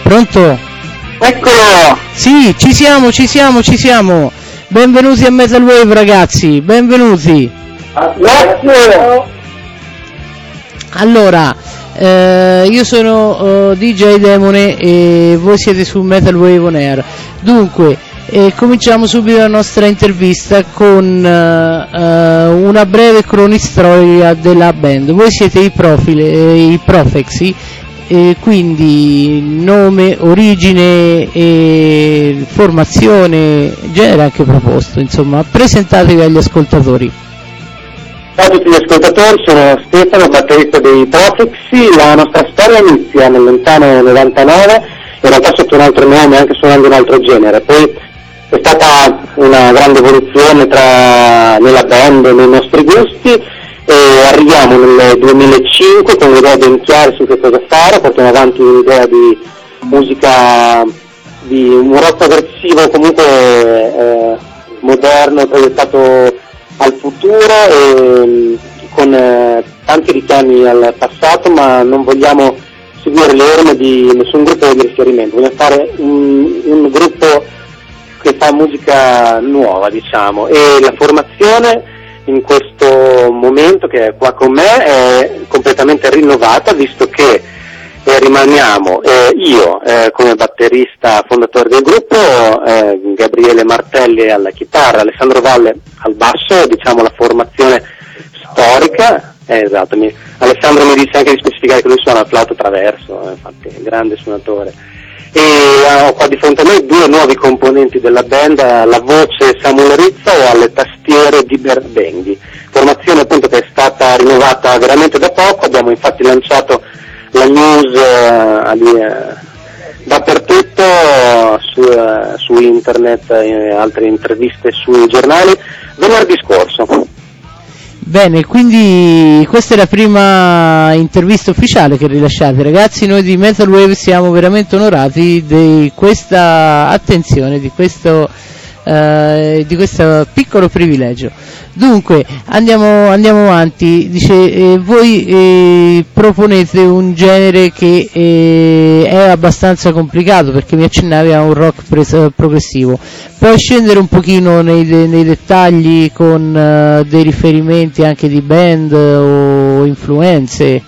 Pronto? Eccolo! Sì, ci siamo. Benvenuti a Metal Wave, ragazzi, benvenuti. Grazie! Allora, io sono DJ Demone e voi siete su Metal Wave On Air. Dunque, cominciamo subito la nostra intervista con una breve cronistoria della band. Voi siete i Prophecy, quindi nome, origine e formazione, genere anche proposto, insomma, presentatevi agli ascoltatori. Ciao a tutti gli ascoltatori, sono Stefano, batterista dei Prophecy. La nostra storia inizia nel lontano 99, in realtà sotto un altro nome, anche suonando un altro genere. Poi è stata una grande evoluzione nella band, nei nostri gusti, e arriviamo nel 2005 con un'idea ben chiara su che cosa fare. Portiamo avanti un'idea di musica, di un rock progressivo comunque moderno, proiettato al futuro, con tanti richiami al passato, ma non vogliamo seguire le orme di nessun gruppo di riferimento. Vogliamo fare un gruppo che fa musica nuova, diciamo, e la formazione in questo momento che è qua con me è completamente rinnovata, visto che rimaniamo io come batterista fondatore del gruppo, Gabriele Martelli alla chitarra, Alessandro Valle al basso, diciamo la formazione storica. Esatto, Alessandro mi disse anche di specificare che lui suona il flauto traverso, infatti è un grande suonatore. E ho qua di fronte a me due nuovi componenti della band, la voce Samuel Rizza e alle tastiere Diber Benghi, formazione appunto che è stata rinnovata veramente da poco. Abbiamo infatti lanciato la news dappertutto, su internet, altre interviste sui giornali venerdì scorso. Bene, quindi questa è la prima intervista ufficiale che rilasciate, ragazzi. Noi di Metal Wave siamo veramente onorati di questa attenzione, di questo piccolo privilegio. Dunque andiamo avanti. Dice, voi proponete un genere che è abbastanza complicato, perché mi accennavi a un rock progressivo. Puoi scendere un pochino nei dettagli con dei riferimenti anche di band o influenze?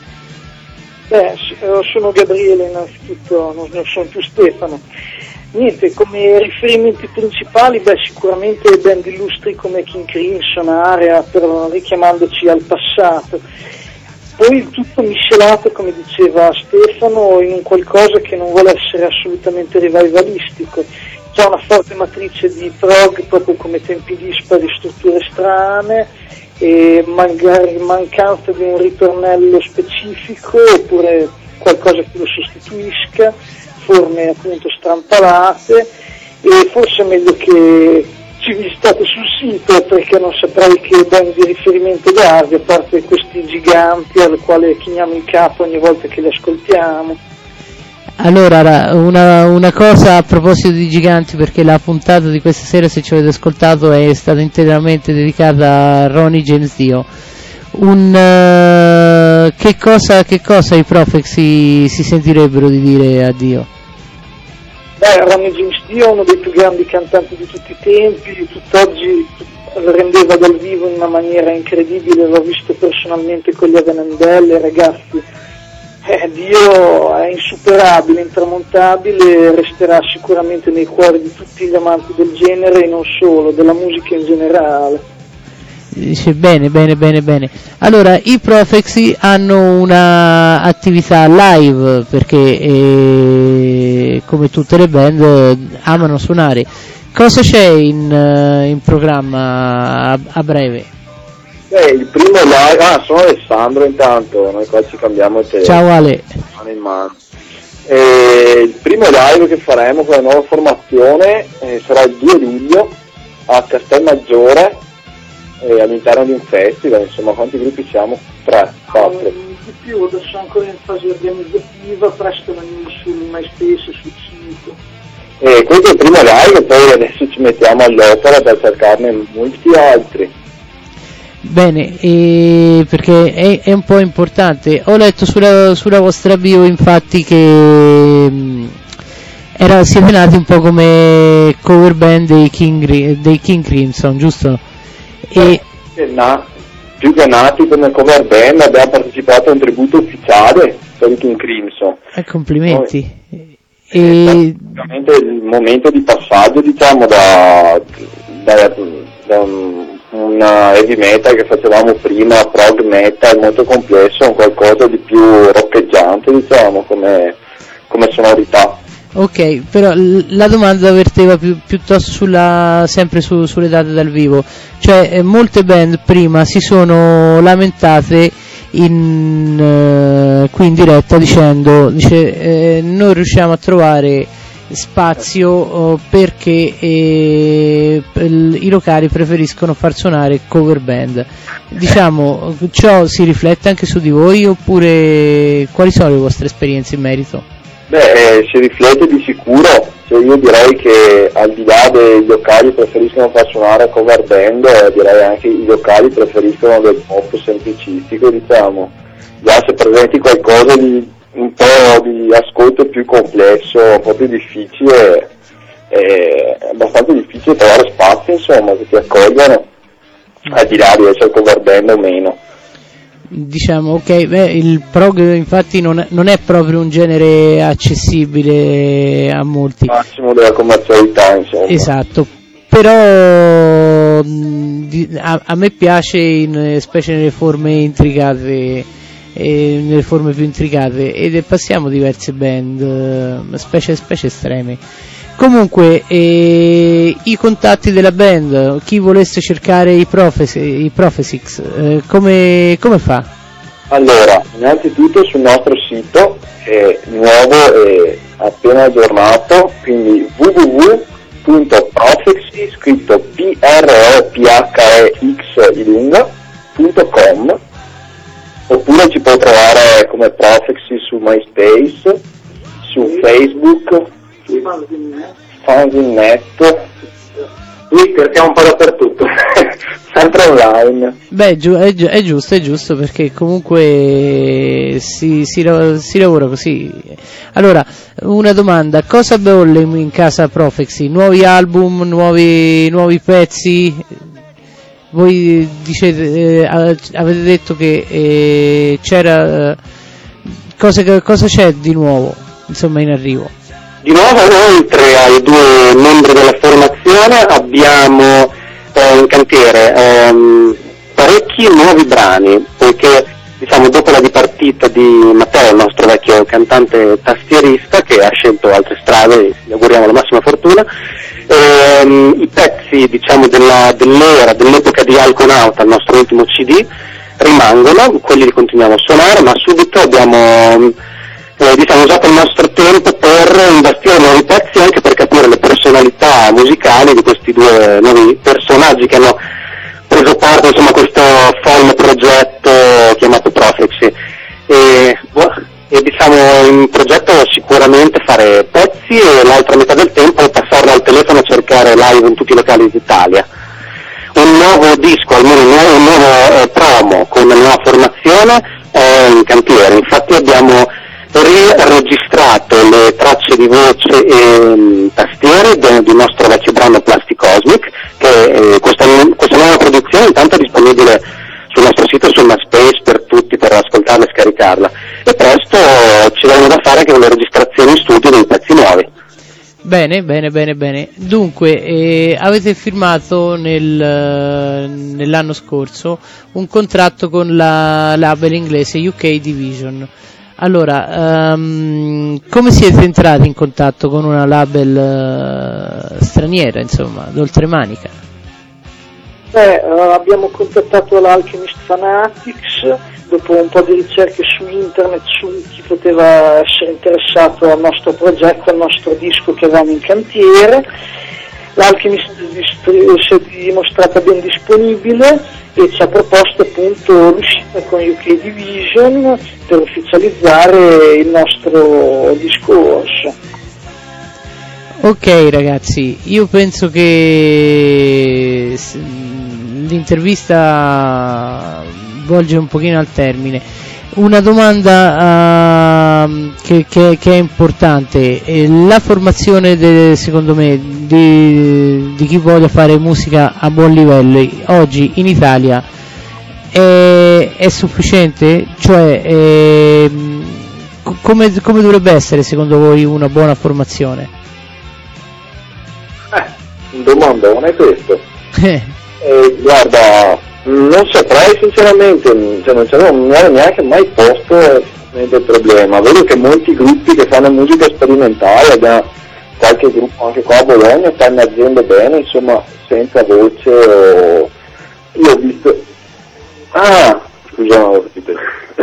Sono Gabriele innanzitutto, non sono più Stefano. Niente, come riferimenti principali, sicuramente band illustri come King Crimson, Area, però richiamandoci al passato. Poi il tutto miscelato, come diceva Stefano, in un qualcosa che non vuole essere assolutamente revivalistico. C'è una forte matrice di prog, proprio come tempi dispari, strutture strane, e magari mancanza di un ritornello specifico, oppure qualcosa che lo sostituisca, forme appunto strampalate, e forse è meglio che ci visitate sul sito, perché non saprei che band di riferimento darvi, a parte questi giganti al quale chiniamo il capo ogni volta che li ascoltiamo. Allora, una cosa a proposito di giganti, perché la puntata di questa sera, se ci avete ascoltato, è stata interamente dedicata a Ronnie James Dio. Che cosa i Prophecy si sentirebbero di dire a Dio? Ronnie James Dio è uno dei più grandi cantanti di tutti i tempi, tutt'oggi lo rendeva dal vivo in una maniera incredibile, l'ho visto personalmente con gli Avenandelle, ragazzi. Dio è insuperabile, intramontabile, resterà sicuramente nei cuori di tutti gli amanti del genere e non solo, della musica in generale. Dice bene. Allora, i Prophecy hanno una attività live, perché come tutte le band amano suonare. Cosa c'è in programma a breve? Il primo live, sono Alessandro intanto, noi qua ci cambiamo il telefono. Ciao Ale. In mano. Il primo live che faremo con la nuova formazione sarà il 2 luglio a Castelmaggiore, all'interno di un festival. Insomma, quanti gruppi siamo? 3, 4. Di più, adesso ancora in fase organizzativa, presto la news sul MySpace e sul sito. Questo è il primo live, poi adesso ci mettiamo all'opera per cercarne molti altri. Bene, perché è un po' importante. Ho letto sulla vostra bio infatti che Siete nati un po' come cover band dei King Crimson, giusto? Più che nati come cover band, abbiamo partecipato a un tributo ufficiale per i King Crimson. Complimenti. È praticamente il momento di passaggio, diciamo, da una heavy metal che facevamo prima, prog metal molto complesso, a qualcosa di più roccheggiante, diciamo, come sonorità. Ok, però la domanda verteva piuttosto sempre sulle date dal vivo, cioè molte band prima si sono lamentate qui in diretta dicendo non riusciamo a trovare spazio perché i locali preferiscono far suonare cover band. Diciamo, ciò si riflette anche su di voi, oppure quali sono le vostre esperienze in merito? Si riflette di sicuro, cioè io direi che al di là dei locali preferiscono far suonare cover band, direi anche i locali preferiscono del pop semplicistico, diciamo. Già se presenti qualcosa di un po' di ascolto più complesso, un po' più difficile, è abbastanza difficile trovare spazio, insomma, che ti accogliano, al di là di essere cover band o meno. Diciamo, ok, il prog infatti non è proprio un genere accessibile a molti. Il massimo della commercialità, insomma. Esatto, però a me piace, specie nelle forme intricate, nelle forme più intricate, ed passiamo diverse band, specie estreme. Comunque, i contatti della band, chi volesse cercare i Prophesix, come fa? Allora, innanzitutto sul nostro sito, nuovo e appena aggiornato, quindi www.prophexy, scritto prophx.com, oppure ci può trovare come Prophexy su MySpace, su Facebook, Fanzinnet, Twitter, siamo un po' dappertutto, sempre online. Beh, è giusto, perché comunque si lavora così. Allora, una domanda: cosa bolle in casa Prophexy? Nuovi album, nuovi pezzi? Voi dicete, avete detto che c'era, cosa c'è di nuovo, insomma, in arrivo? Di nuovo, oltre ai due membri della formazione, abbiamo in cantiere parecchi nuovi brani, poiché diciamo dopo la dipartita di Matteo, il nostro vecchio cantante tastierista, che ha scelto altre strade, gli auguriamo la massima fortuna, i pezzi diciamo dell'epoca di Alconauta, il nostro ultimo CD, rimangono, quelli li continuiamo a suonare, ma subito abbiamo usato il nostro tempo per investire nuovi pezzi, anche per capire le personalità musicali di questi due nuovi personaggi che hanno preso parte insomma a questo folle progetto chiamato Prophexy. E diciamo in progetto sicuramente fare pezzi, e l'altra metà del tempo passarlo al telefono a cercare live in tutti i locali d'Italia. Un nuovo disco, almeno un nuovo promo con una nuova formazione è in cantiere, infatti abbiamo registrato le tracce di voce e tastiere del nostro vecchio brano Plastic Cosmic, che questa nuova produzione intanto è disponibile sul nostro sito, su MySpace, per tutti, per ascoltarla e scaricarla, e presto ci saranno da fare anche con le registrazioni in studio dei pezzi nuovi. Bene. Dunque, avete firmato nell'anno scorso un contratto con la label inglese UK Division. Allora, come siete entrati in contatto con una label straniera, insomma, d'oltremanica? Abbiamo contattato l'Alchemist Fanatics dopo un po' di ricerche su internet su chi poteva essere interessato al nostro progetto, al nostro disco che avevamo in cantiere. L'Alchemist si è dimostrata ben disponibile e ci ha proposto appunto l'uscita con UK Division per ufficializzare il nostro discorso. Ok ragazzi, io penso che l'intervista volge un pochino al termine. Una domanda che è importante, la formazione secondo me di chi voglia fare musica a buon livello oggi in Italia è sufficiente? Cioè come dovrebbe essere secondo voi una buona formazione? Un domandone questo. Guarda, non saprei sinceramente, cioè non mi ero neanche mai posto il problema. Vedo che molti gruppi che fanno musica sperimentale, abbiamo qualche gruppo anche qua a Bologna, sta emergendo bene, insomma, senza voce o... Io ho visto... scusa, non ho capito.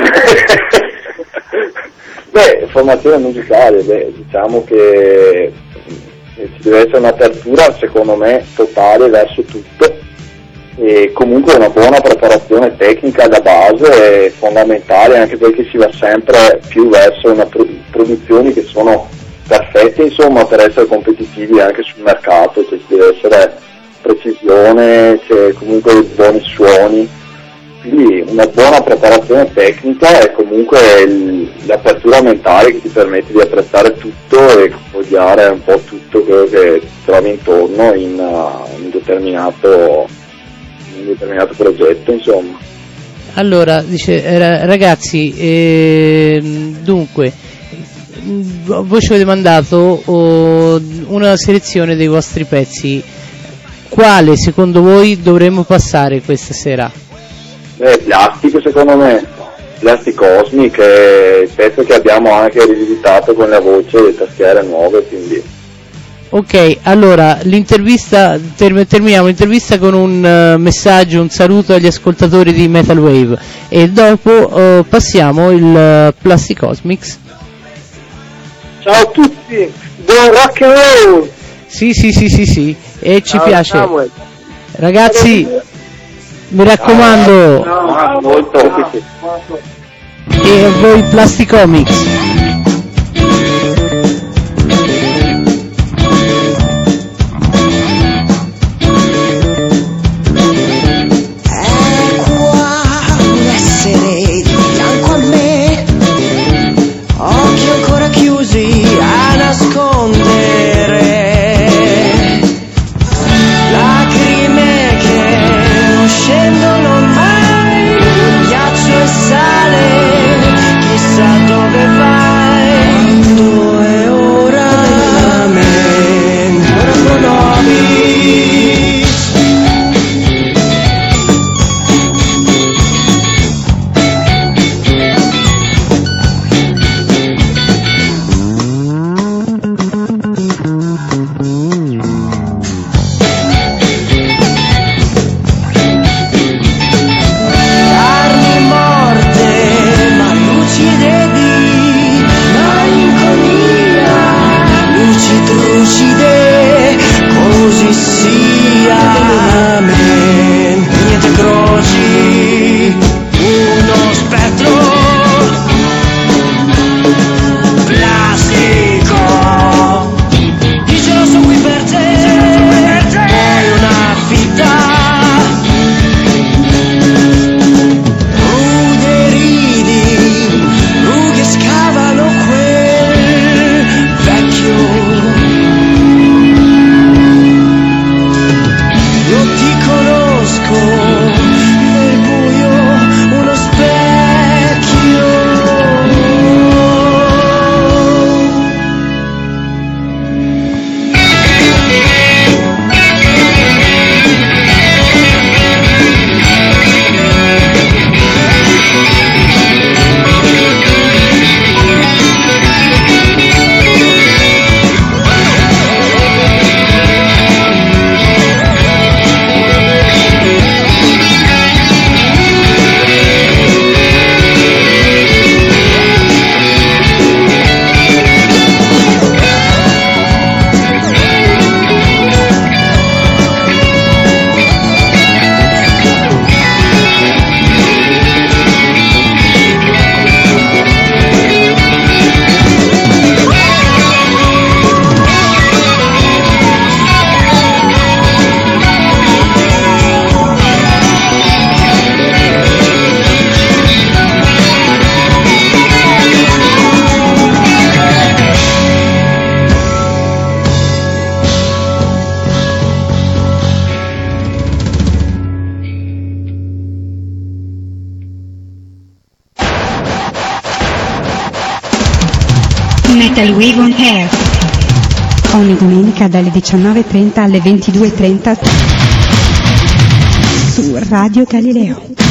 Formazione musicale, diciamo che ci deve essere un'apertura, secondo me, totale verso tutto, e comunque una buona preparazione tecnica da base è fondamentale, anche perché si va sempre più verso produzioni che sono perfette, insomma, per essere competitivi anche sul mercato, cioè ci deve essere precisione, c'è comunque buoni suoni, quindi una buona preparazione tecnica e comunque l'apertura mentale che ti permette di apprezzare tutto e odiare un po' tutto quello che ti trovi intorno in un determinato progetto, insomma. Allora, dice, ragazzi, dunque, voi ci avete mandato una selezione dei vostri pezzi. Quale secondo voi dovremmo passare questa sera? Plastico, secondo me. Plastic Cosmic è il pezzo che abbiamo anche rivisitato con la voce e le tastiere nuove, quindi... Ok, allora l'intervista, terminiamo l'intervista con un messaggio, un saluto agli ascoltatori di Metal Wave e dopo passiamo il Plastic Cosmics. Ciao a tutti, buon rock and roll! Sì, e ci piace. Samuel. Ragazzi, mi raccomando, molto. E a voi Plastic Comics. A nascondere lacrime che non scendono mai, ghiaccio e sale, chissà dove vai. Metal Wave on Air. Ogni domenica dalle 19:30 alle 22:30 su Radio Galileo.